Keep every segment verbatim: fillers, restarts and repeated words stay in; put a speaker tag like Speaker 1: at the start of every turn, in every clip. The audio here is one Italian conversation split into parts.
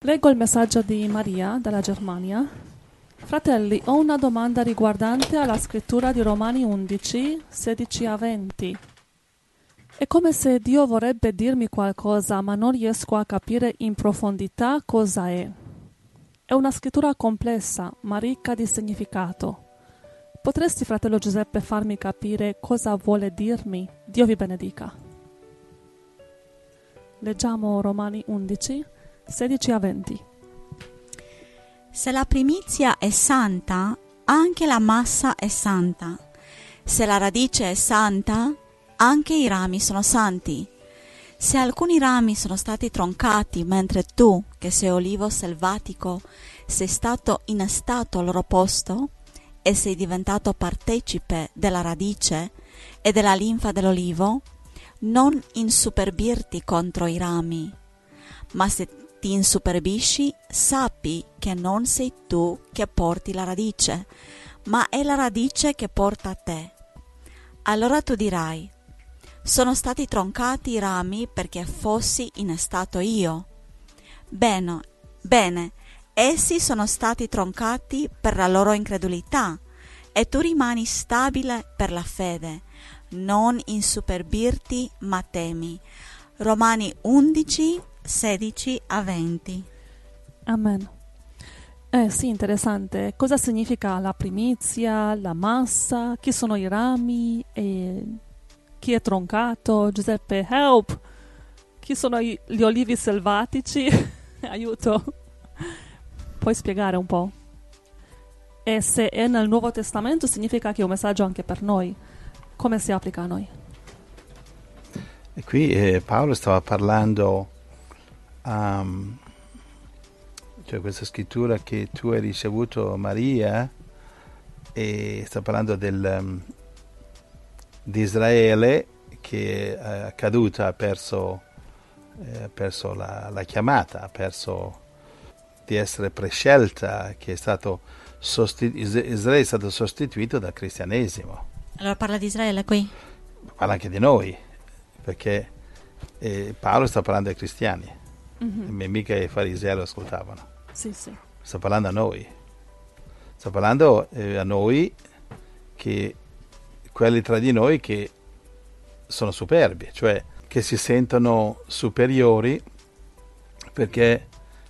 Speaker 1: Leggo il messaggio di Maria dalla Germania. Fratelli, ho una domanda riguardante alla scrittura di Romani undici, sedici a venti. È come se Dio vorrebbe dirmi qualcosa, ma non riesco a capire in profondità cosa è. È una scrittura complessa, ma ricca di significato. Potresti, fratello Giuseppe, farmi capire cosa vuole dirmi? Dio vi benedica. Leggiamo Romani undici, sedici a venti.
Speaker 2: Se la primizia è santa, anche la massa è santa. Se la radice è santa, anche i rami sono santi. Se alcuni rami sono stati troncati, mentre tu, che sei olivo selvatico, sei stato innestato al loro posto e sei diventato partecipe della radice e della linfa dell'olivo, non insuperbirti contro i rami. Ma se ti insuperbisci, sappi che non sei tu che porti la radice, ma è la radice che porta te. Allora tu dirai: sono stati troncati i rami perché fossi innestato io. Bene, bene, essi sono stati troncati per la loro incredulità, e tu rimani stabile per la fede. Non insuperbirti, ma temi. Romani undici, sedici a venti.
Speaker 1: Amen. Eh sì, interessante. Cosa significa la primizia, la massa, chi sono i rami, e chi è troncato? Giuseppe, help! Chi sono i- gli olivi selvatici? Aiuto! Puoi spiegare un po'? E se è nel Nuovo Testamento significa che è un messaggio anche per noi. Come si applica a noi?
Speaker 3: E qui eh, Paolo stava parlando, um, cioè questa scrittura che tu hai ricevuto, Maria, e sta parlando del, um, di Israele che è caduta, ha perso, eh, ha perso la, la chiamata, ha perso di essere prescelta, che è stato sostitu- Israele è stato sostituito dal cristianesimo.
Speaker 2: Allora parla di Israele qui?
Speaker 3: Parla anche di noi, perché eh, Paolo sta parlando ai cristiani,
Speaker 1: Mhm.
Speaker 3: e mica i farisei lo ascoltavano.
Speaker 1: Sì, sì.
Speaker 3: Sta parlando a noi, sta parlando eh, a noi, che quelli tra di noi che sono superbi, cioè che si sentono superiori, perché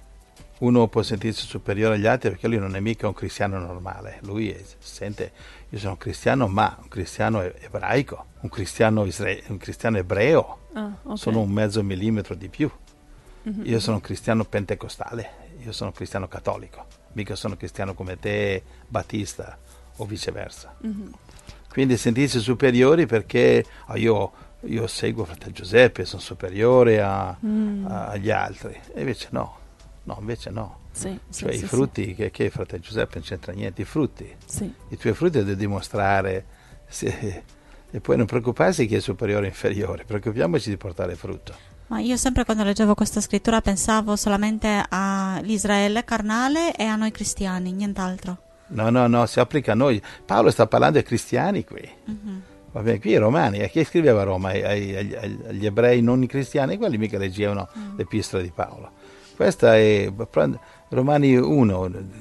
Speaker 3: uno può sentirsi superiore agli altri perché lui non è mica un cristiano normale, lui è, si sente, io sono un cristiano, ma un cristiano ebraico, un cristiano, isra- un cristiano ebreo,
Speaker 1: Ah, ok.
Speaker 3: sono un mezzo millimetro di più.
Speaker 1: Mhm.
Speaker 3: Io sono un cristiano pentecostale, io sono un cristiano cattolico, mica sono cristiano come te, battista o viceversa.
Speaker 1: Mhm.
Speaker 3: Quindi sentirsi superiori perché ah, io, io seguo fratello Giuseppe, sono superiore a,
Speaker 1: Mm.
Speaker 3: a- agli altri, e invece no, no, invece no.
Speaker 1: Sì, sì,
Speaker 3: Cioè
Speaker 1: sì,
Speaker 3: i
Speaker 1: sì.
Speaker 3: frutti, che, che fratello Giuseppe non c'entra niente, i frutti,
Speaker 1: Sì.
Speaker 3: i tuoi frutti devi dimostrare, se- e poi non preoccuparsi chi è superiore o inferiore, preoccupiamoci di portare frutto.
Speaker 2: Ma io sempre quando leggevo questa scrittura pensavo solamente all'Israele carnale e a noi cristiani, nient'altro.
Speaker 3: No, no, no, si applica a noi. Paolo sta parlando ai cristiani qui.
Speaker 2: Mhm.
Speaker 3: Va bene, qui ai romani, a chi scriveva a Roma? Ai- ai- agli, agli- agli ebrei non cristiani, quelli mica leggevano
Speaker 2: Mm.
Speaker 3: l'epistola di Paolo. Questa è prend- Romani uno,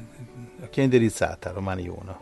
Speaker 3: a chi è indirizzata Romani uno?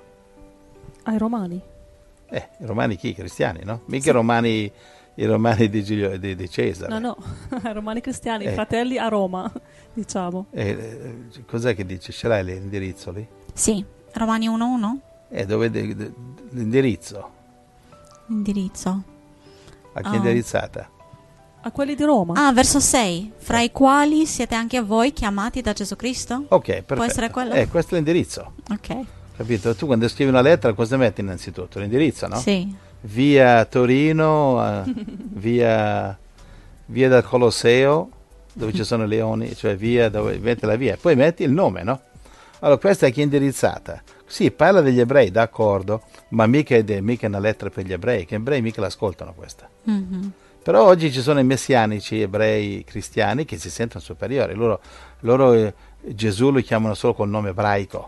Speaker 1: Ai Romani?
Speaker 3: Eh, i romani chi? Cristiani, no? Mica
Speaker 1: Sì.
Speaker 3: i romani, i romani di, Giulio, di, di Cesare.
Speaker 1: No, no, ai Romani cristiani,
Speaker 3: Eh.
Speaker 1: fratelli a Roma, diciamo.
Speaker 3: Eh, eh, cos'è che dice? Ce l'hai l'indirizzo lì?
Speaker 2: Sì, Romani uno uno,
Speaker 3: Eh, dove de- de- l'indirizzo?
Speaker 2: indirizzo.
Speaker 3: A chi è
Speaker 2: Ah.
Speaker 3: indirizzata?
Speaker 1: A quelli di Roma?
Speaker 2: Ah, verso sei, fra i quali siete anche voi chiamati da Gesù Cristo?
Speaker 3: Ok, perfetto.
Speaker 2: Può essere quello?
Speaker 3: Eh, questo è l'indirizzo.
Speaker 2: Ok,
Speaker 3: Capito? Tu quando scrivi una lettera cosa metti innanzitutto? L'indirizzo, no?
Speaker 2: sì.
Speaker 3: Via Torino, eh, via, via del Colosseo, dove ci sono i leoni, cioè via dove metti la via. Poi metti il nome, no? Allora, questa è chi è indirizzata. Sì, parla degli ebrei, d'accordo, ma mica è, de- mica è una lettera per gli ebrei, che gli ebrei mica l'ascoltano questa.
Speaker 2: Mhm.
Speaker 3: Però oggi ci sono i messianici ebrei cristiani che si sentono superiori. Loro, loro eh, Gesù lo chiamano solo col nome ebraico,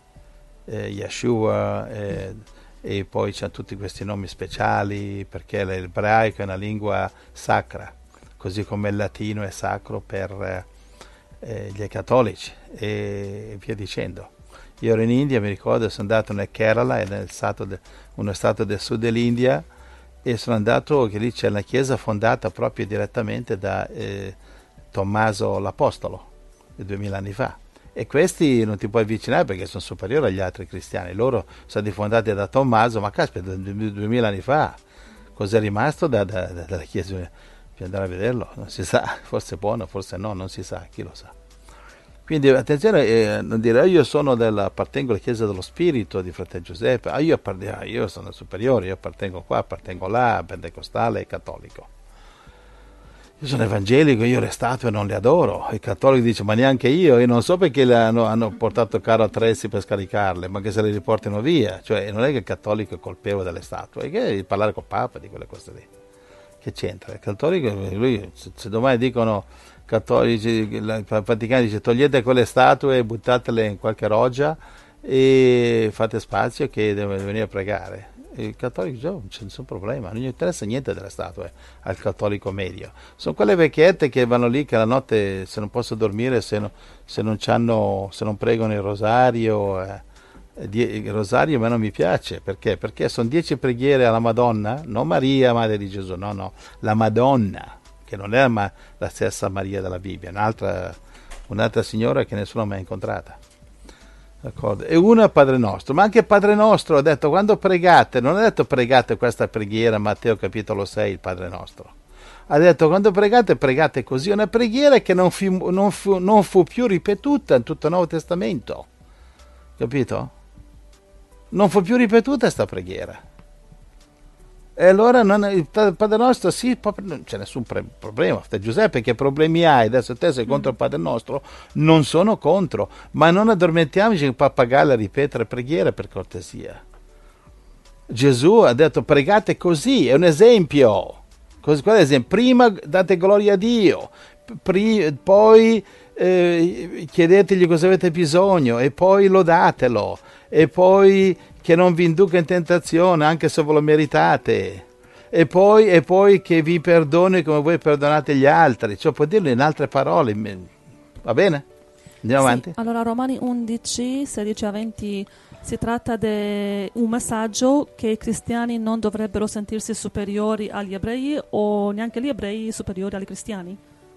Speaker 3: eh, Yeshua, eh, e poi c'hanno tutti questi nomi speciali perché l'ebraico è una lingua sacra, così come il latino è sacro per, eh, gli cattolici e via dicendo. Io ero in India, mi ricordo, sono andato nel Kerala, nel stato de, uno stato del sud dell'India, e sono andato che lì c'è una chiesa fondata proprio direttamente da eh, Tommaso l'Apostolo, duemila anni fa. E questi non ti puoi avvicinare perché sono superiori agli altri cristiani. Loro sono stati fondati da Tommaso, ma caspita, duemila anni fa. Cos'è rimasto da, da, da, dalla chiesa? Bisogna andare a vederlo, non si sa, forse è buono, forse no, non si sa, chi lo sa. Quindi attenzione, eh, non dire io sono della, appartengo alla Chiesa dello Spirito di Fratello Giuseppe, ah, io, ah, io sono superiore, io appartengo qua, appartengo là, pentecostale e cattolico. Io sono evangelico, io le statue non le adoro. Il cattolico dice ma neanche io, io non so perché le hanno, hanno portato caro attrezzi per scaricarle, ma che se le riportino via. Cioè non è che il cattolico è colpevole delle statue, è che parlare col Papa di quelle cose lì. Che c'entra? Il cattolico, lui, se, se domani dicono cattolici, il Vaticano dice togliete quelle statue e buttatele in qualche roggia e fate spazio che deve venire a pregare. Il cattolico dice oh, non c'è nessun problema, non gli interessa niente delle statue al cattolico medio. Sono quelle vecchiette che vanno lì che la notte se non possono dormire se, no, se, non, c'hanno, se non pregano il rosario. Eh. Il rosario a me non mi piace, perché? Perché sono dieci preghiere alla Madonna, non Maria, Madre di Gesù, no, no, la Madonna, che non è ma la stessa Maria della Bibbia, un'altra, un'altra signora che nessuno ha mai incontrata. D'accordo? E una Padre Nostro, ma anche Padre Nostro ha detto quando pregate, non ha detto pregate questa preghiera, Matteo capitolo sei, il Padre Nostro. Ha detto quando pregate, pregate così, una preghiera che non fu, non fu, non fu più ripetuta in tutto il Nuovo Testamento, capito? Non fu più ripetuta questa preghiera. E allora non, il Padre Nostro sì, non c'è nessun pre- problema. Giuseppe, che problemi hai? Adesso te sei contro il Padre Nostro? Non sono contro, ma non addormentiamoci in pappagallo a ripetere preghiere, per cortesia. Gesù ha detto pregate così, è un esempio. Qual è l'esempio? Prima date gloria a Dio, pri- poi eh, chiedetegli cosa avete bisogno e poi lodatelo. E poi che non vi induca in tentazione, anche se ve lo meritate, e poi, e poi che vi perdoni come voi perdonate gli altri, cioè può dirlo in altre parole, va bene? Andiamo
Speaker 1: sì,
Speaker 3: avanti?
Speaker 1: Allora Romani undici, sedici a venti si tratta di un messaggio che i cristiani non dovrebbero sentirsi superiori agli ebrei o neanche gli ebrei superiori ai cristiani?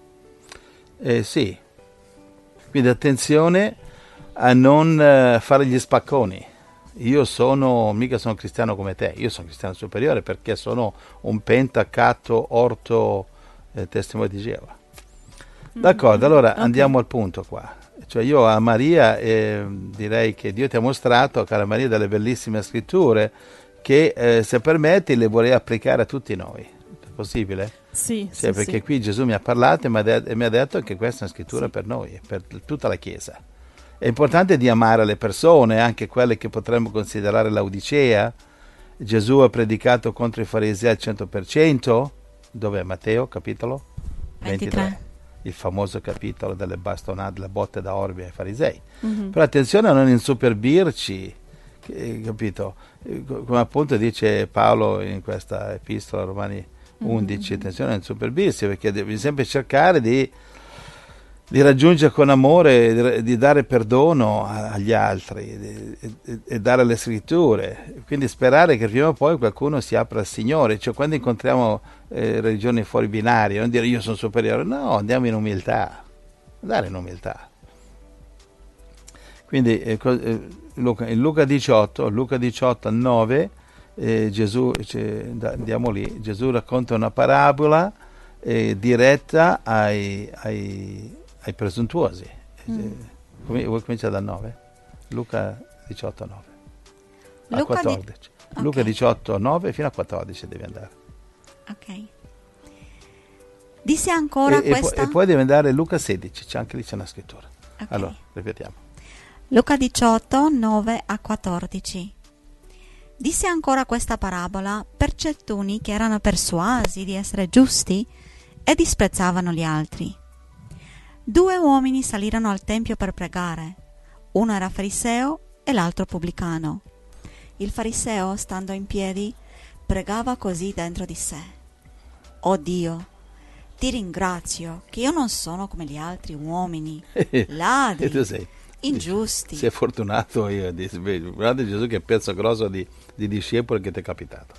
Speaker 3: Eh, sì, quindi attenzione a non uh, fare gli spacconi. Io sono, mica sono cristiano come te, io sono cristiano superiore perché sono un pentacatto orto eh, testimone di Geova. D'accordo, allora okay. Andiamo al punto qua. Cioè io a Maria eh, direi che Dio ti ha mostrato, cara Maria, delle bellissime scritture che eh, se permetti le vorrei applicare a tutti noi. È possibile?
Speaker 1: Sì,
Speaker 3: cioè,
Speaker 1: sì,
Speaker 3: perché
Speaker 1: sì.
Speaker 3: qui Gesù mi ha parlato e mi ha, de- e mi ha detto che questa è una scrittura sì. Per noi, per tutta la Chiesa. È importante di amare le persone, anche quelle che potremmo considerare Laodicea. Gesù ha predicato contro i farisei al cento per cento. Dov'è Matteo, capitolo?
Speaker 2: ventitré.
Speaker 3: ventitré. Il famoso capitolo delle bastonate, delle botte da orbi ai farisei.
Speaker 1: Mm-hmm.
Speaker 3: Però attenzione a non insuperbirci, capito? Come appunto dice Paolo in questa epistola Romani undici, mm-hmm. Attenzione a non insuperbirsi, perché devi sempre cercare di di raggiungere con amore, di dare perdono agli altri e, e, e dare le scritture, quindi sperare che prima o poi qualcuno si apra al Signore. Cioè quando incontriamo eh, religioni fuori binarie, non dire io sono superiore, no, andiamo in umiltà, andare in umiltà. Quindi eh, eh, Luca, in Luca diciotto, Luca diciotto nove, eh, Gesù, cioè, andiamo lì, Gesù racconta una parabola eh, diretta ai, ai ai presuntuosi. Mm. Vuoi cominciare dal nove? Luca diciotto nove a
Speaker 2: Luca
Speaker 3: quattordici.
Speaker 2: Di... Okay.
Speaker 3: Luca diciotto nove fino a quattordici devi andare.
Speaker 2: Ok. Disse ancora
Speaker 3: e,
Speaker 2: questa...
Speaker 3: E, po- e poi devi andare a Luca sedici, c'è anche lì c'è una scrittura.
Speaker 2: Okay.
Speaker 3: Allora, ripetiamo.
Speaker 2: Luca diciotto nove a quattordici. Disse ancora questa parabola per certuni che erano persuasi di essere giusti e disprezzavano gli altri. Due uomini salirono al tempio per pregare. Uno era fariseo e l'altro pubblicano. Il fariseo, stando in piedi, pregava così dentro di sé: «O Dio, ti ringrazio che io non sono come gli altri uomini,
Speaker 3: E
Speaker 2: ladri,
Speaker 3: tu sei,
Speaker 2: ingiusti.
Speaker 3: sei fortunato, io dico, guarda Gesù che pezzo grosso di, di discepoli che ti è capitato.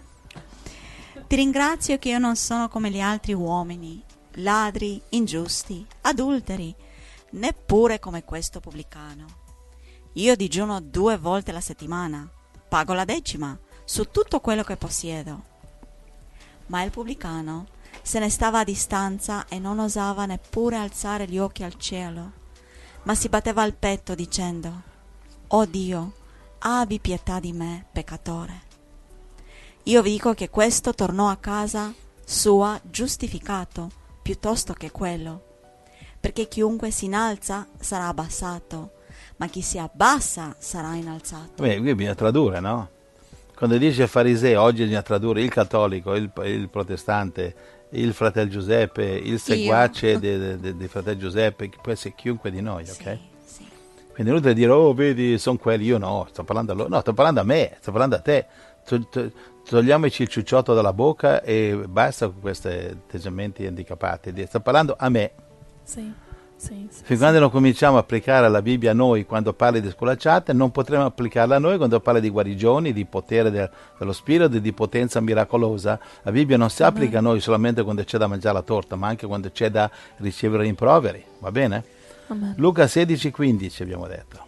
Speaker 2: Ti ringrazio che io non sono come gli altri uomini, ladri, ingiusti, adulteri, neppure come questo pubblicano. Io digiuno due volte alla settimana, pago la decima su tutto quello che possiedo. Ma il pubblicano se ne stava a distanza e non osava neppure alzare gli occhi al cielo, ma si batteva al petto dicendo: «Oh Dio, abbi pietà di me, peccatore». Io vi dico che questo tornò a casa sua giustificato piuttosto che quello, perché chiunque si innalza sarà abbassato, ma chi si abbassa sarà innalzato.
Speaker 3: Beh, qui bisogna tradurre, no? Quando dice fariseo, oggi bisogna tradurre il cattolico, il, il protestante, il fratello Giuseppe, il seguace di fratello Giuseppe, che può essere chiunque di noi,
Speaker 2: Sì,
Speaker 3: ok?
Speaker 2: sì.
Speaker 3: Quindi è inutile dire, oh vedi, sono quelli, io no, sto parlando a loro, no, sto parlando a me, sto parlando a te. To- to- Togliamoci il ciucciotto dalla bocca e basta con questi atteggiamenti handicappati. Sto parlando a me.
Speaker 1: Sì, sì, sì,
Speaker 3: Fin
Speaker 1: sì.
Speaker 3: quando non cominciamo a applicare la Bibbia a noi quando parli di scolacciate, non potremo applicarla a noi quando parli di guarigioni, di potere del- dello spirito, di potenza miracolosa. La Bibbia non si applica a noi solamente quando c'è da mangiare la torta, ma anche quando c'è da ricevere rimproveri. Va bene?
Speaker 1: Amen.
Speaker 3: Luca sedici quindici abbiamo detto.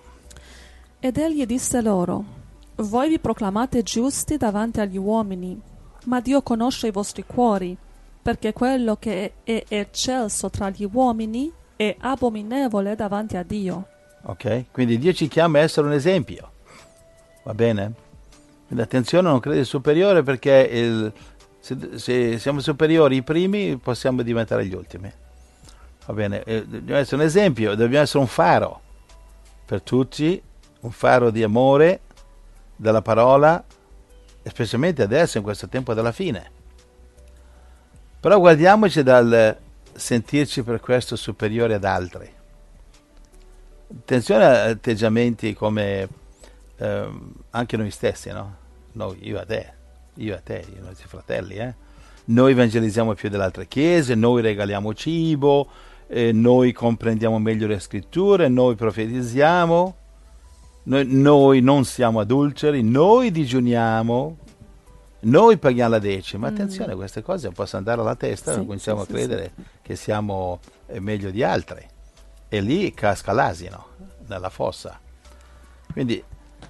Speaker 1: Ed egli disse loro: voi vi proclamate giusti davanti agli uomini, ma Dio conosce i vostri cuori, perché quello che è eccelso tra gli uomini è abominevole davanti a Dio.
Speaker 3: Ok? Quindi Dio ci chiama a essere un esempio. Va bene? Quindi attenzione a non credere superiore, perché il, se, se siamo superiori i primi possiamo diventare gli ultimi. Va bene? Eh, dobbiamo essere un esempio, dobbiamo essere un faro per tutti, un faro di amore della parola, specialmente adesso in questo tempo della fine. Però guardiamoci dal sentirci per questo superiore ad altri. Attenzione a atteggiamenti come ehm, anche noi stessi, no? Noi, io a te, io a te, io, noi fratelli, eh? Noi evangelizziamo più delle altre chiese, noi regaliamo cibo, eh, noi comprendiamo meglio le scritture, noi profetizziamo. Noi, noi non siamo adulteri, noi digiuniamo, noi paghiamo la decima. Attenzione,
Speaker 1: Mm.
Speaker 3: queste cose possono andare alla testa,
Speaker 1: Sì,
Speaker 3: e cominciamo
Speaker 1: sì,
Speaker 3: a
Speaker 1: sì,
Speaker 3: credere che siamo eh, meglio di altri. E lì casca l'asino nella fossa. Quindi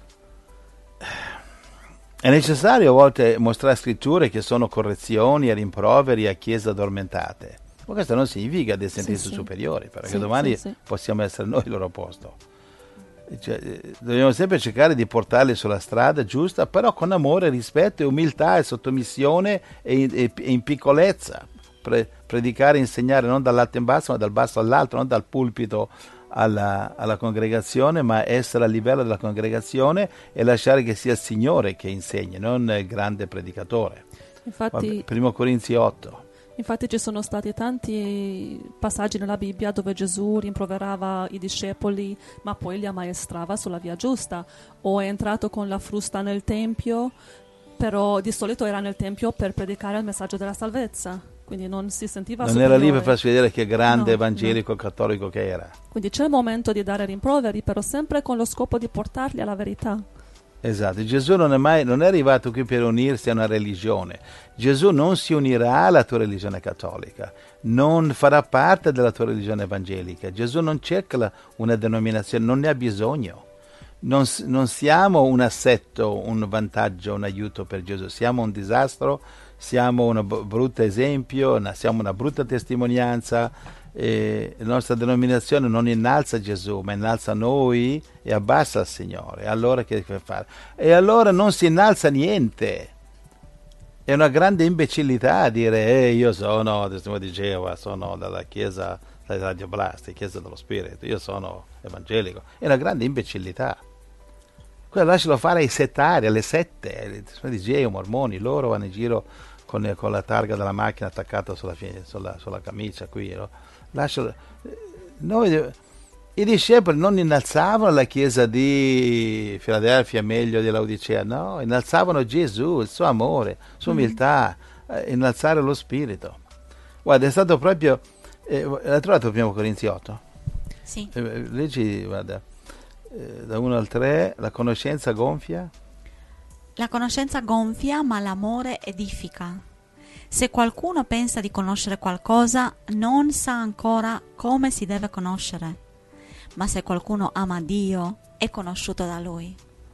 Speaker 3: è necessario a volte mostrare scritture che sono correzioni e rimproveri a chiese addormentate. Ma questo non significa di sentirsi
Speaker 1: sì.
Speaker 3: superiori, perché
Speaker 1: Sì,
Speaker 3: domani
Speaker 1: sì, sì.
Speaker 3: possiamo essere noi il loro posto. Cioè, eh, dobbiamo sempre cercare di portarli sulla strada giusta, però con amore, rispetto e umiltà e sottomissione e, e- e in piccolezza. Pre- predicare e insegnare non dall'alto in basso, ma dal basso all'alto, non dal pulpito alla, alla congregazione, ma essere a livello della congregazione e lasciare che sia il Signore che insegni, non il grande predicatore.
Speaker 1: Infatti,
Speaker 3: Vabbè, primo Corinzi otto.
Speaker 1: infatti ci sono stati tanti passaggi nella Bibbia dove Gesù rimproverava i discepoli, ma poi li ammaestrava sulla via giusta. O è entrato con la frusta nel tempio, però di solito era nel tempio per predicare il messaggio della salvezza, quindi non si sentiva
Speaker 3: Non
Speaker 1: superiore.
Speaker 3: era lì per farsi vedere che grande
Speaker 1: No,
Speaker 3: evangelico cattolico che era.
Speaker 1: Quindi c'è il momento di dare rimproveri, però sempre con lo scopo di portarli alla verità.
Speaker 3: Esatto, Gesù non è mai non è arrivato qui per unirsi a una religione. Gesù non si unirà alla tua religione cattolica, non farà parte della tua religione evangelica. Gesù non cerca la- una denominazione, non ne ha bisogno. Non, s- non siamo un assetto, un vantaggio, un aiuto per Gesù, siamo un disastro, siamo un b- brutto esempio, una- siamo una brutta testimonianza. E la nostra denominazione non innalza Gesù, ma innalza noi e abbassa il Signore. Allora che deve fare? E allora non si innalza niente. È una grande imbecillità dire eh, io sono testimone di Geova, sono dalla chiesa dei radioblasti, chiesa dello spirito, io sono evangelico. È una grande imbecillità. Quello lascialo fare ai settari, alle sette, i testimoni di Geova, mormoni, loro vanno in giro con, con la targa della macchina attaccata sulla, sulla, sulla camicia qui, no? Lascialo. Noi, i discepoli non innalzavano la chiesa di Filadelfia, meglio di Laodicea, no, innalzavano Gesù, il suo amore, la sua umiltà, eh, innalzare lo spirito. Guarda, è stato proprio... Eh, l'hai trovato primo Corinzi otto?
Speaker 2: Sì.
Speaker 3: Eh, leggi, guarda, eh, da uno al tre, la conoscenza gonfia.
Speaker 2: La conoscenza gonfia, ma l'amore edifica. Se qualcuno pensa di conoscere qualcosa, non sa ancora come si deve conoscere. Ma se qualcuno ama Dio, è conosciuto da Lui.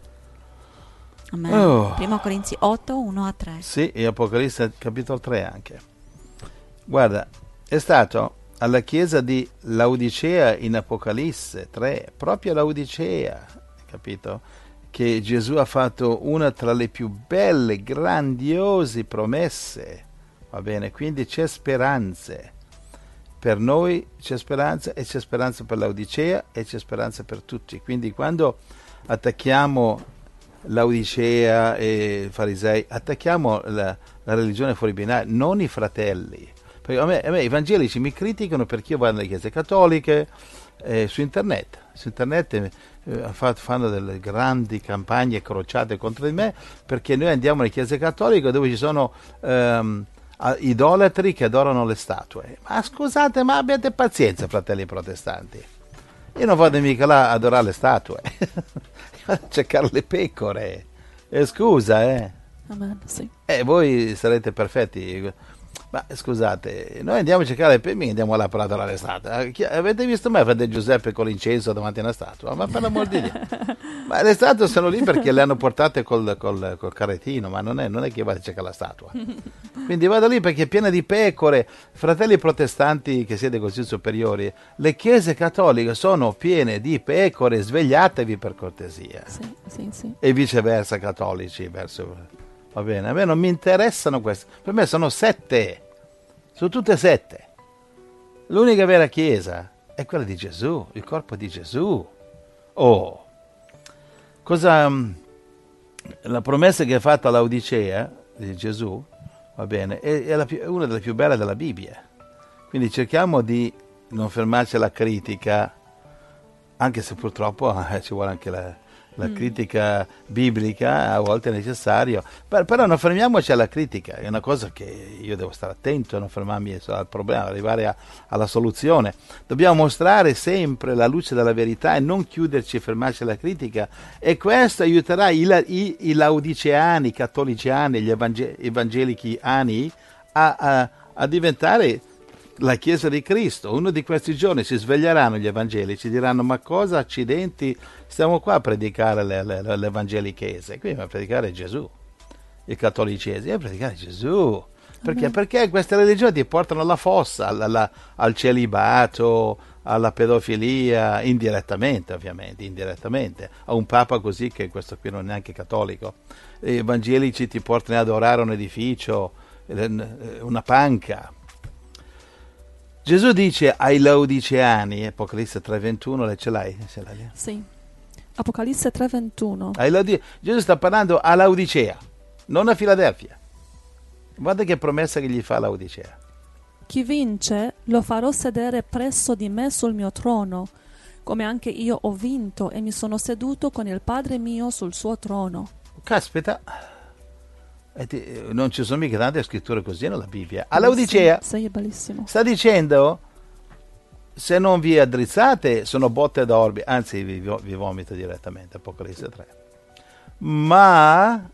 Speaker 2: Amen.
Speaker 3: Oh.
Speaker 2: Primo Corinzi otto, uno a tre.
Speaker 3: Sì, e Apocalisse capitolo tre anche. Guarda, è stato alla chiesa di Laodicea in Apocalisse tre, proprio Laodicea, capito? Che Gesù ha fatto una tra le più belle, grandiose promesse, va bene? Quindi c'è speranze. Per noi c'è speranza e c'è speranza per Laodicea e c'è speranza per tutti. Quindi quando attacchiamo Laodicea e i farisei, attacchiamo la, la religione fuori binaria, non i fratelli. Perché a me, a me i evangelici mi criticano perché io vado nelle chiese cattoliche, eh, su internet. Su internet eh, fanno delle grandi campagne crociate contro di me perché noi andiamo nelle chiese cattoliche dove ci sono ehm, idolatri che adorano le statue. Ma scusate, ma abbiate pazienza, fratelli protestanti. Io non vado mica là a adorare le statue, vado a cercare le pecore. Eh, scusa, eh.
Speaker 1: Amen, sì.
Speaker 3: Eh, voi sarete perfetti. Ma scusate, noi andiamo a cercare le pecore, andiamo là per adorare le statue. Avete visto mai Fratello Giuseppe con l'incenso davanti a una statua? Ma per l'amor di Dio. Ma le statue sono lì perché le hanno portate col, col, col carrettino, ma non è, non è che vado a cercare la statua. Quindi vado lì perché è piena di pecore. Fratelli protestanti che siete così superiori, le chiese cattoliche sono piene di pecore, svegliatevi per cortesia.
Speaker 1: Sì, sì, sì.
Speaker 3: E viceversa cattolici, verso... Va bene, a me non mi interessano queste, per me sono sette, sono tutte sette. L'unica vera chiesa è quella di Gesù, il corpo di Gesù. Oh, cosa, la promessa che ha fatto all'Odicea di Gesù, va bene, è, è, la più, è una delle più belle della Bibbia. Quindi cerchiamo di non fermarci alla critica, anche se purtroppo eh, ci vuole anche la... La mm. critica biblica a volte è necessario, per, però non fermiamoci alla critica, è una cosa che io devo stare attento a non fermarmi al problema, arrivare a, alla soluzione. Dobbiamo mostrare sempre la luce della verità e non chiuderci e fermarci alla critica, e questo aiuterà i, i, i laodiceani, i cattoliciani, gli evangel- evangelichiani a, a, a diventare la Chiesa di Cristo. Uno di questi giorni si sveglieranno gli evangelici, diranno: ma cosa accidenti stiamo qua a predicare le, le, le, l'evangelichese? Qui a predicare Gesù. Il cattolicesimo a predicare Gesù. Perché? Perché queste religioni ti portano alla fossa, alla, alla, al celibato, alla pedofilia, indirettamente ovviamente, indirettamente. A un papa così, che questo qui non è neanche cattolico. Gli evangelici ti portano ad adorare un edificio, una panca. Gesù dice ai Laodiceani, Apocalisse tre ventuno, le ce l'hai? Ce l'hai?
Speaker 1: Sì, Apocalisse tre ventuno.
Speaker 3: Laodi- Gesù sta parlando a Laodicea, non a Filadelfia. Guarda che promessa che gli fa Laodicea.
Speaker 1: Chi vince lo farò sedere presso di me sul mio trono, come anche io ho vinto e mi sono seduto con il Padre mio sul suo trono.
Speaker 3: Caspita, non ci sono mica tante scritture così nella Bibbia. A Laodicea
Speaker 1: sì, sì, è bellissimo.
Speaker 3: Sta dicendo: se non vi addrizzate sono botte d'orbi, anzi vi, vi vomito direttamente, Apocalisse tre. Ma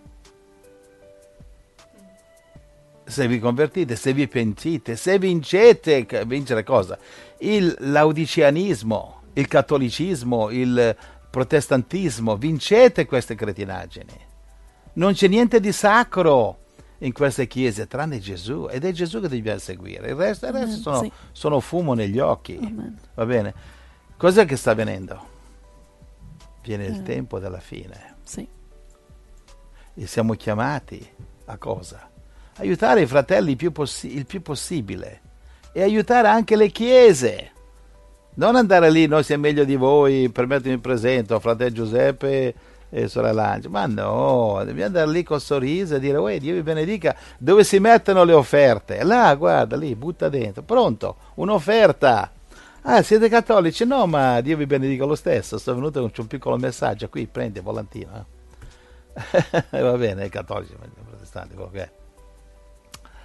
Speaker 3: se vi convertite, se vi pentite, se vincete, vincere cosa? Il laodiceanismo, il cattolicismo, il protestantismo, vincete queste cretinaggini. Non c'è niente di sacro in queste chiese tranne Gesù, ed è Gesù che dobbiamo seguire. Il resto, il resto sono, sì. sono fumo negli occhi. Amen. Va bene? Cos'è che sta avvenendo? Viene eh. il tempo della fine.
Speaker 1: Sì.
Speaker 3: E siamo chiamati a cosa? Aiutare i fratelli il più, possi- il più possibile, e aiutare anche le chiese. Non andare lì: noi siamo meglio di voi, permettimi il presento, fratello Giuseppe e sorella Angela. Ma no, devi andare lì col sorriso e dire: uè, Dio vi benedica. Dove si mettono le offerte? Là, guarda, lì, butta dentro. Pronto, un'offerta. Ah, siete cattolici? No, ma Dio vi benedica lo stesso. Sto venuto con un piccolo messaggio qui, prendi il volantino. Eh. Va bene, cattolici, protestanti, quello che è.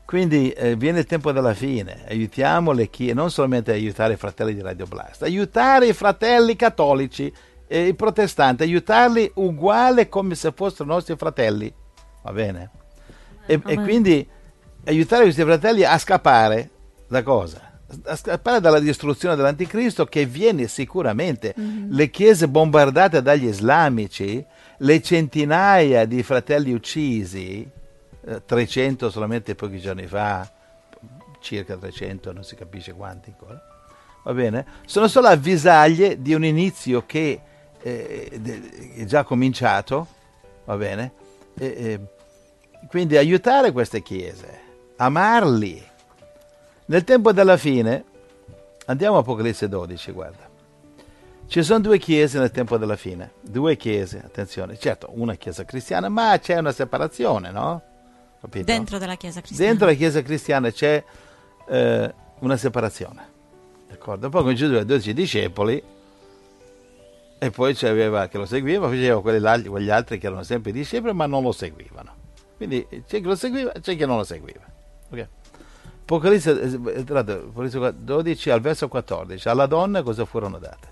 Speaker 3: Quindi eh, viene il tempo della fine, aiutiamo le chiese, non solamente aiutare i fratelli di Radio Blast, aiutare i fratelli cattolici e i protestanti, aiutarli uguale come se fossero nostri fratelli, va bene? E, e quindi aiutare questi fratelli a scappare da cosa? A scappare dalla distruzione dell'anticristo che viene sicuramente. Mm-hmm. Le chiese bombardate dagli islamici, le centinaia di fratelli uccisi, trecento solamente pochi giorni fa, circa trecento, non si capisce quanti ancora, va bene? Sono solo avvisaglie di un inizio che eh, è già cominciato, va bene? E, e, quindi aiutare queste chiese, amarli. Nel tempo della fine, andiamo a Apocalisse dodici, guarda. Ci sono due chiese nel tempo della fine, due chiese, attenzione, certo, una chiesa cristiana, ma c'è una separazione, no? Capito?
Speaker 2: Dentro della chiesa cristiana.
Speaker 3: Dentro la chiesa cristiana c'è eh, una separazione, d'accordo? Poi con Gesù aveva dodici discepoli e poi c'aveva che lo seguiva, poi c'erano quelli, quegli altri che erano sempre discepoli ma non lo seguivano. Quindi c'è chi lo seguiva e c'è chi non lo seguiva. Okay. Apocalisse dodici al verso quattordici, alla donna cosa furono date?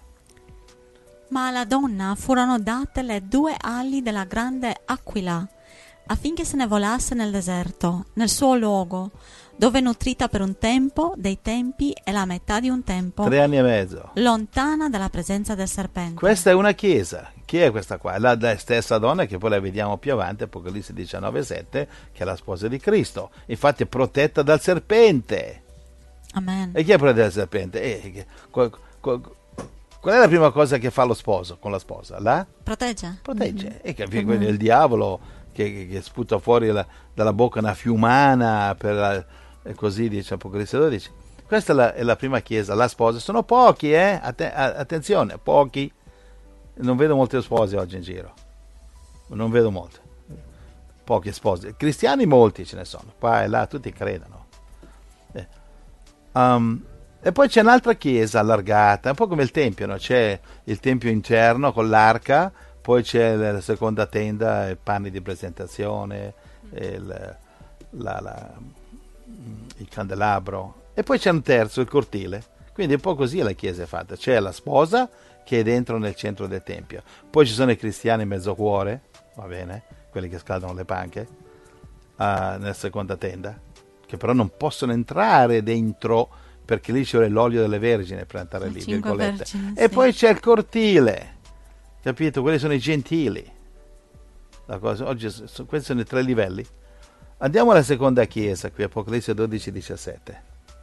Speaker 2: Ma alla donna furono date le due ali della grande aquila, affinché se ne volasse nel deserto, nel suo luogo, dove è nutrita per un tempo, dei tempi e la metà di un tempo,
Speaker 3: tre anni e mezzo,
Speaker 2: lontana dalla presenza del serpente.
Speaker 3: Questa è una chiesa. Chi è questa qua? La, la stessa donna che poi la vediamo più avanti, Apocalisse diciannove sette, che è la sposa di Cristo. Infatti è protetta dal serpente.
Speaker 2: Amen.
Speaker 3: E chi è protetta dal serpente? Eh, qual, qual, qual è la prima cosa che fa lo sposo con la sposa? La?
Speaker 2: Protegge.
Speaker 3: Protegge.
Speaker 2: Mm-hmm.
Speaker 3: E che mm-hmm. il diavolo che, che, che sputa fuori la, dalla bocca una fiumana, per la, e così dice Apocalisse dodici. Questa è la, è la prima chiesa, la sposa. Sono pochi, eh? Atten- attenzione, pochi. Non vedo molte spose oggi in giro, non vedo molte, pochi sposi. Cristiani molti ce ne sono, qua e là tutti credono. Eh. Um, e poi c'è un'altra chiesa allargata, un po' come il tempio, no? C'è il tempio interno con l'arca, poi c'è la seconda tenda, i panni di presentazione, il, la, la, il candelabro, e poi c'è un terzo, il cortile. Quindi un po' così la chiesa è fatta, c'è la sposa che è dentro nel centro del tempio, poi ci sono i cristiani mezzo cuore, va bene, quelli che scaldano le panche, uh, nella seconda tenda, che però non possono entrare dentro perché lì ci vuole l'olio delle vergini per entrare lì, virgolette. Vergini, e sì. Poi c'è il cortile, capito? Quelli sono i gentili. La cosa, oggi questi sono i tre livelli. Andiamo alla seconda chiesa qui, Apocalisse dodici diciassette.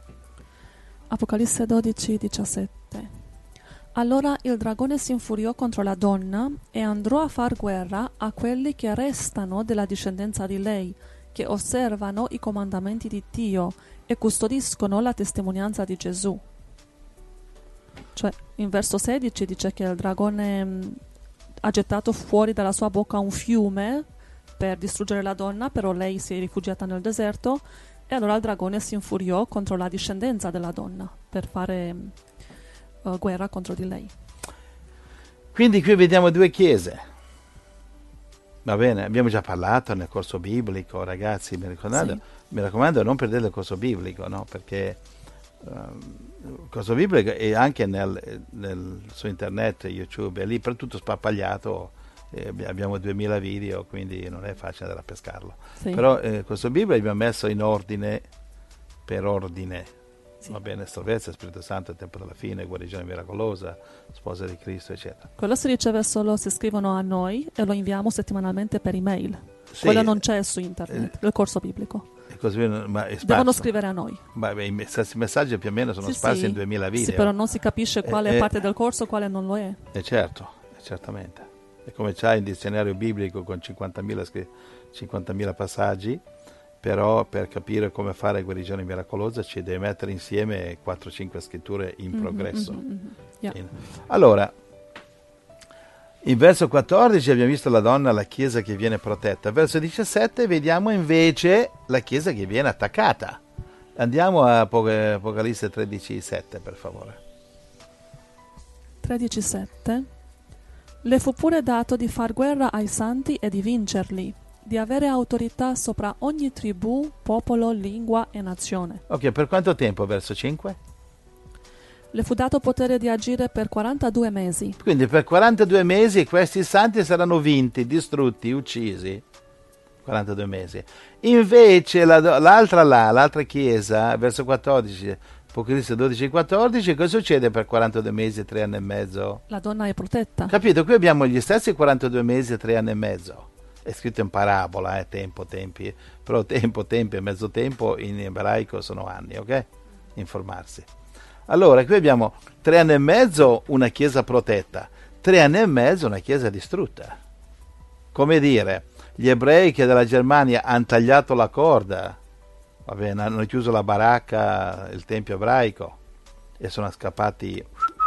Speaker 1: Apocalisse dodici diciassette. Allora il dragone si infuriò contro la donna e andò a far guerra a quelli che restano della discendenza di lei, che osservano i comandamenti di Dio e custodiscono la testimonianza di Gesù. Cioè, in verso sedici dice che il dragone mh, ha gettato fuori dalla sua bocca un fiume per distruggere la donna, però lei si è rifugiata nel deserto, e allora il dragone si infuriò contro la discendenza della donna per fare uh, guerra contro di lei.
Speaker 3: Quindi qui vediamo due chiese. Va bene, abbiamo già parlato nel corso biblico, ragazzi, mi raccomando, sì. mi raccomando non perdete il corso biblico, no? Perché uh, il corso biblico è anche nel, nel, su internet, YouTube, è lì per tutto sparpagliato. Eh, abbiamo duemila video, quindi non è facile andare a pescarlo. Sì. Però eh, questo Bibbia abbiamo messo in ordine, per ordine. Sì. Va bene, salvezza, Spirito Santo, il tempo della fine, guarigione miracolosa, sposa di Cristo, eccetera.
Speaker 1: Quello si riceve solo se scrivono a noi e lo inviamo settimanalmente per email. Sì. Quello non c'è su internet, eh, il corso biblico.
Speaker 3: Così, ma è
Speaker 1: devono scrivere a noi.
Speaker 3: Ma, beh, i messaggi più o meno sono sì, sparsi sì. in duemila video.
Speaker 1: Sì, però non si capisce quale
Speaker 3: eh,
Speaker 1: è parte del corso e quale non lo è.
Speaker 3: Eh, certo, certamente. E come c'hai il dizionario biblico con cinquantamila, cinquantamila passaggi, però per capire come fare guarigione miracolosa ci devi mettere insieme quattro cinque scritture in mm-hmm, progresso. Mm-hmm, yeah. in... Allora, in verso quattordici abbiamo visto la donna, la chiesa che viene protetta. Verso diciassette vediamo invece la chiesa che viene attaccata. Andiamo a Apocalisse tredici sette, per favore.
Speaker 1: tredici sette. Le fu pure dato di far guerra ai santi e di vincerli, di avere autorità sopra ogni tribù, popolo, lingua e nazione.
Speaker 3: Ok, per quanto tempo? Verso cinque?
Speaker 1: Le fu dato potere di agire per quarantadue mesi.
Speaker 3: Quindi per quarantadue mesi questi santi saranno vinti, distrutti, uccisi. quarantadue mesi. Invece la, l'altra là, l'altra chiesa, verso quattordici, Apocalisse dodici quattordici, cosa succede per quarantadue mesi e tre anni e mezzo?
Speaker 1: La donna è protetta.
Speaker 3: Capito? Qui abbiamo gli stessi quarantadue mesi e tre anni e mezzo. È scritto in parabola, eh, tempo, tempi, però tempo, tempi e mezzo tempo in ebraico sono anni, ok? Informarsi. Allora, qui abbiamo tre anni e mezzo una chiesa protetta, tre anni e mezzo una chiesa distrutta. Come dire, gli ebrei che dalla Germania hanno tagliato la corda, va bene, hanno chiuso la baracca, il tempio ebraico, e sono scappati,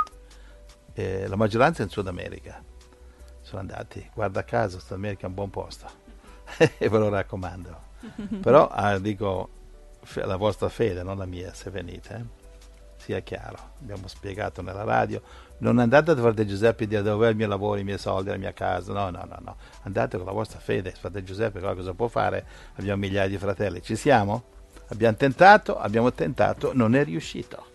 Speaker 3: eh, la maggioranza in Sud America. Sono andati, guarda caso, Sud America è un buon posto, e ve lo raccomando. Però, ah, dico, la vostra fede, non la mia, se venite, eh. Sia chiaro, abbiamo spiegato nella radio, non andate a Frate Giuseppe e dire dove è il mio lavoro, i miei soldi, la mia casa, no, no, no, no, andate con la vostra fede, Frate Giuseppe cosa può fare, abbiamo migliaia di fratelli, ci siamo? Abbiamo tentato, abbiamo tentato, non è riuscito,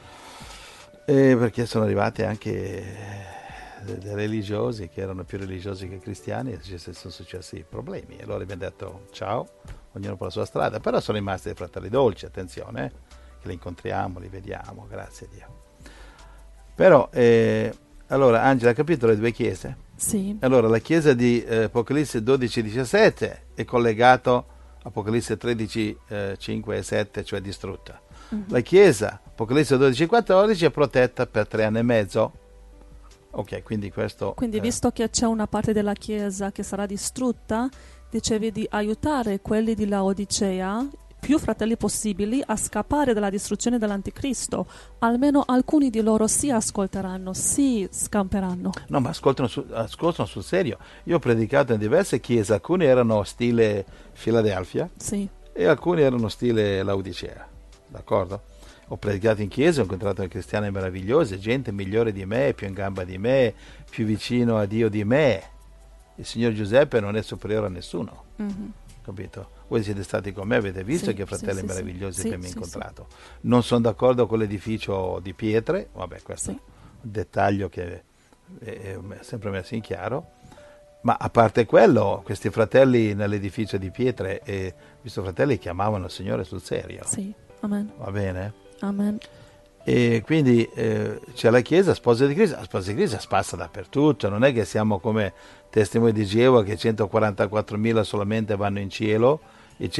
Speaker 3: e perché sono arrivati anche dei religiosi che erano più religiosi che cristiani e ci sono successi problemi, e allora abbiamo detto ciao, ognuno per la sua strada, però sono rimasti dei fratelli dolci, attenzione, eh? Che li incontriamo, li vediamo, grazie a Dio. Però, eh, allora, Angela, ha capito le due chiese?
Speaker 1: Sì.
Speaker 3: Allora, la chiesa di eh, Apocalisse dodici diciassette è collegato a Apocalisse tredici eh, cinque e sette, cioè distrutta. Uh-huh. La chiesa, Apocalisse dodici quattordici, è protetta per tre anni e mezzo. Ok, quindi questo...
Speaker 1: Quindi,
Speaker 3: eh,
Speaker 1: visto che c'è una parte della chiesa che sarà distrutta, dicevi di aiutare quelli di Laodicea, più fratelli possibili, a scappare dalla distruzione dell'anticristo. Almeno alcuni di loro si ascolteranno, si scamperanno.
Speaker 3: No, ma ascoltano, su, ascoltano sul serio. Io ho predicato in diverse chiese, alcuni erano stile Filadelfia,
Speaker 1: sì,
Speaker 3: e alcuni erano stile Laodicea, d'accordo? Ho predicato in chiesa, ho incontrato cristiani meravigliosi, gente migliore di me, più in gamba di me, più vicino a Dio di me. Il Signor Giuseppe non è superiore a nessuno, mm-hmm. Capito? Voi siete stati con me, avete visto
Speaker 1: sì,
Speaker 3: che fratelli
Speaker 1: sì,
Speaker 3: meravigliosi
Speaker 1: sì,
Speaker 3: che mi ho
Speaker 1: sì,
Speaker 3: incontrato. Sì. Non sono d'accordo con l'edificio di pietre, vabbè, questo sì. È un dettaglio che è sempre messo in chiaro, ma a parte quello, questi fratelli nell'edificio di pietre, eh, questi fratelli chiamavano il Signore sul serio.
Speaker 1: Sì, amen.
Speaker 3: Va bene?
Speaker 1: Amen.
Speaker 3: E quindi eh, c'è la Chiesa, sposa di Cristo, la sposa di Cristo spassa dappertutto, non è che siamo come testimoni di Geova che centoquarantaquattromila solamente vanno in cielo e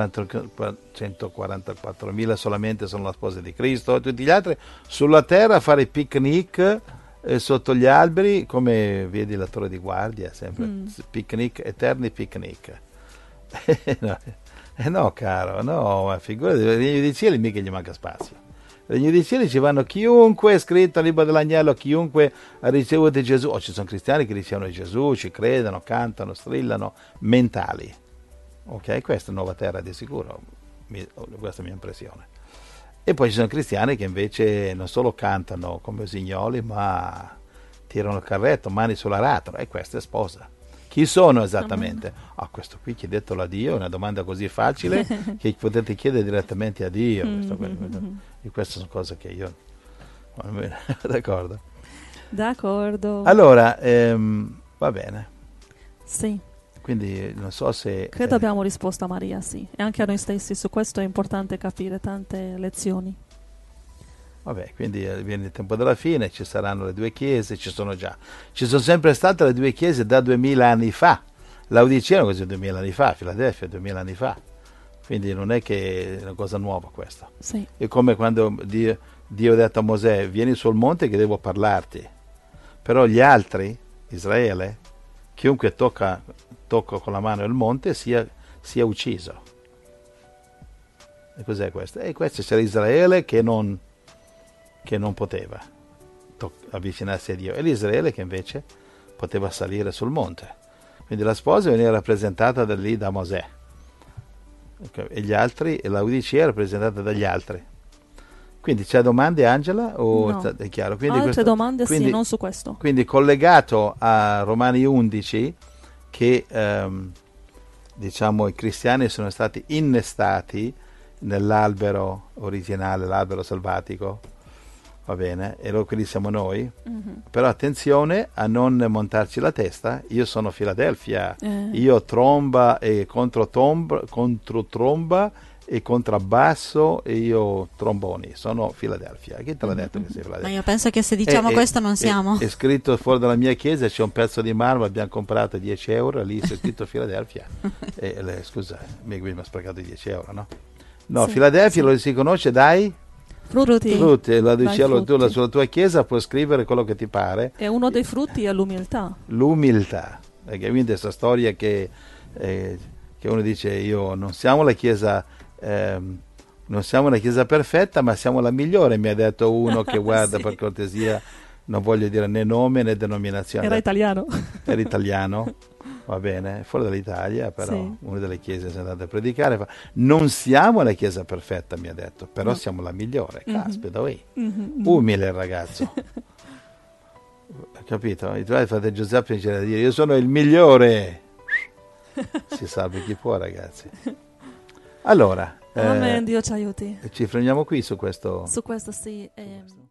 Speaker 3: centoquarantaquattromila solamente sono la sposa di Cristo, e tutti gli altri sulla terra a fare picnic eh, sotto gli alberi, come vedi la torre di guardia, sempre mm. picnic, eterni picnic. no, eh no caro, no, figurati, il regno dei cieli mica gli manca spazio. Il regno dei cieli ci vanno chiunque è scritto al libro dell'agnello, chiunque ha ricevuto Gesù, o ci sono cristiani che ricevono Gesù, ci credono, cantano, strillano, mentali. Ok, questa è nuova terra di sicuro, mi, questa è la mia impressione. E poi ci sono cristiani che invece non solo cantano come usignoli, ma tirano il carretto, mani sull'aratro, e questa è sposa. Chi sono esattamente? Ah, questo qui chiedetelo a Dio, è una domanda così facile che potete chiedere direttamente a Dio. Questo, questo, e queste sono cose che io... D'accordo?
Speaker 1: D'accordo.
Speaker 3: Allora, ehm, va bene.
Speaker 1: Sì.
Speaker 3: Quindi non so se...
Speaker 1: Credo
Speaker 3: eh,
Speaker 1: abbiamo risposto a Maria, sì. E anche a noi stessi, su questo è importante capire tante lezioni.
Speaker 3: Vabbè, quindi viene il tempo della fine, ci saranno le due chiese, ci sono già. Ci sono sempre state le due chiese da duemila anni fa. Laodicea è così duemila anni fa, Filadelfia duemila anni fa. Quindi non è che è una cosa nuova questa.
Speaker 1: Sì.
Speaker 3: È come quando Dio, Dio ha detto a Mosè, vieni sul monte che devo parlarti. Però gli altri, Israele, chiunque tocca, tocca con la mano il monte sia, sia ucciso. E cos'è questo? E questo c'era Israele che non... che non poteva avvicinarsi a Dio, e l'Israele che invece poteva salire sul monte. Quindi la sposa veniva rappresentata da lì da Mosè, okay. E gli altri, e Laodicea è rappresentata dagli altri. Quindi c'è domande, Angela? O
Speaker 1: no.
Speaker 3: È chiaro? Quindi
Speaker 1: altre
Speaker 3: questo,
Speaker 1: domande
Speaker 3: quindi,
Speaker 1: sì, non su questo.
Speaker 3: Quindi collegato a Romani undici, che um, diciamo, i cristiani sono stati innestati nell'albero originale, l'albero selvatico, va bene, e lo, quelli siamo noi.
Speaker 1: Mhm.
Speaker 3: Però attenzione a non montarci la testa. Io sono Filadelfia,
Speaker 1: Eh.
Speaker 3: io tromba e controtromba, controtromba e contrabbasso, e io tromboni, sono Filadelfia. Chi te l'ha detto che sei
Speaker 2: Ma
Speaker 3: Filadelfia?
Speaker 2: io penso che se diciamo
Speaker 3: Eh, eh,
Speaker 2: questo non siamo.
Speaker 3: È, è scritto fuori dalla mia chiesa, c'è un pezzo di marmo, abbiamo comprato dieci euro, lì c'è scritto Filadelfia. E, le, scusa, mi, mi ha sprecato dieci euro, no? No,
Speaker 1: Sì,
Speaker 3: Filadelfia
Speaker 1: sì.
Speaker 3: lo si conosce dai
Speaker 1: Frutti.
Speaker 3: frutti. La
Speaker 1: Dai
Speaker 3: dicevo, tu, la,
Speaker 1: frutti.
Speaker 3: sulla tua chiesa puoi scrivere quello che ti pare.
Speaker 1: E uno dei frutti è l'umiltà.
Speaker 3: L'umiltà, perché quindi questa storia che, eh, che uno dice io non siamo la chiesa ehm, non siamo una chiesa perfetta, ma siamo la migliore, mi ha detto uno che guarda,
Speaker 1: Sì.
Speaker 3: per cortesia, non voglio dire né nome né denominazione.
Speaker 1: Era italiano.
Speaker 3: Era italiano, va bene, fuori dall'Italia, però
Speaker 1: Sì.
Speaker 3: una delle chiese si è andata a predicare, fa, non siamo la chiesa perfetta, mi ha detto, però
Speaker 1: No.
Speaker 3: siamo la migliore.
Speaker 1: Mhm.
Speaker 3: Caspita, ui.
Speaker 1: Mhm.
Speaker 3: Umile il ragazzo. Capito? I tuoi frate Giuseppe c'era da dire io sono il migliore. Si salvi chi può, ragazzi. Allora,
Speaker 1: Amen,
Speaker 3: eh,
Speaker 1: Dio ci aiuti.
Speaker 3: ci fermiamo qui su questo.
Speaker 1: Su questo sì. ehm,